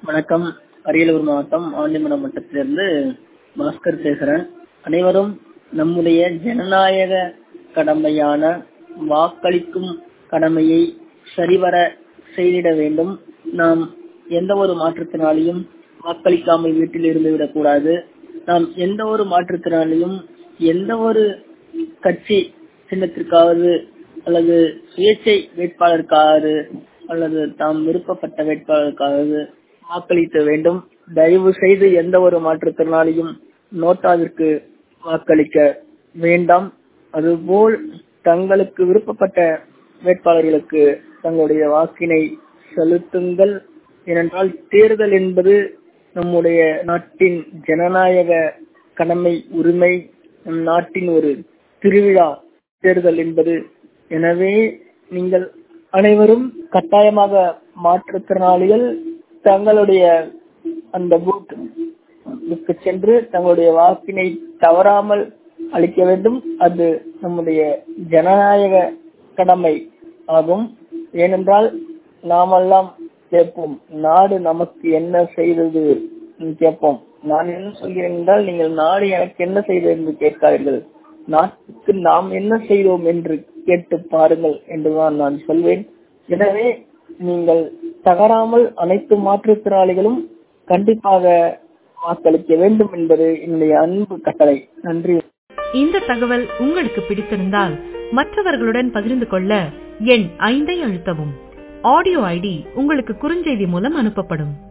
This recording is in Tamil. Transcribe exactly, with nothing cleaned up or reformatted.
வணக்கம். அரியலூர் மாவட்டம் ஆண்டிமடம் வட்டத்திலிருந்து பாஸ்கர் பேசுறேன். அனைவரும் நம்முடைய ஜனநாயக கடமையான வாக்களிக்கும் கடமையை சரிவர செய்திட வேண்டும். நாம் எந்த ஒரு மாற்றுத்திறனாளியும் வாக்களிக்காமல் வீட்டில் இருந்து விடக்கூடாது. நாம் எந்த ஒரு மாற்றுத்திறனாளியும் எந்த ஒரு கட்சி சின்னத்திற்காவது அல்லது சுயேட்சை வேட்பாளருக்காவது அல்லது தாம் விருப்பப்பட்ட வேட்பாளருக்காவது வாக்களிக்க வேண்டும். தயவு செய்து எந்த ஒரு மாற்றுத்திறனாளியும் நோட்டாவிற்கு வாக்களிக்க வேண்டாம். அதுபோல் தங்களுக்கு விருப்பப்பட்ட வேட்பாளர்களுக்கு தங்களுடைய வாக்கினை செலுத்துங்கள். ஏனென்றால் தேர்தல் என்பது நம்முடைய நாட்டின் ஜனநாயக கடமை, உரிமை, நம் நாட்டின் ஒரு திருவிழா தேர்தல் என்பது. எனவே நீங்கள் அனைவரும் கட்டாயமாக மாற்றுத்திறனாளிகள் தங்களுடைய அந்த பூத்துக்கு சென்று தங்களுடைய வாக்கினை தவறாமல் அளிக்க வேண்டும். அது நம்முடைய ஜனநாயக கடமை ஆகும். ஏனென்றால் நாமெல்லாம் கேட்போம், நாடு நமக்கு என்ன செய்தது கேட்போம். நான் என்ன சொல்கிறேன் என்றால், நீங்கள் நாடு எனக்கு என்ன செய்தது என்று கேட்காதீர்கள், நாட்டுக்கு நாம் என்ன செய்தோம் என்று கேட்டு பாருங்கள் என்றுதான் நான் சொல்வேன். எனவே நீங்கள் தவறாமல் அனைத்து மாற்றுத்திறனாளிகளும் கண்டிப்பாக வாக்களிக்க வேண்டும் என்பது என்னுடைய அன்பு கட்டளை. நன்றி. இந்த தகவல் உங்களுக்கு பிடித்திருந்தால் மற்றவர்களுடன் பகிர்ந்து கொள்ள எண் ஐந்தை அழுத்தவும். ஆடியோ ஐடி உங்களுக்கு குறுஞ்செய்தி மூலம் அனுப்பப்படும்.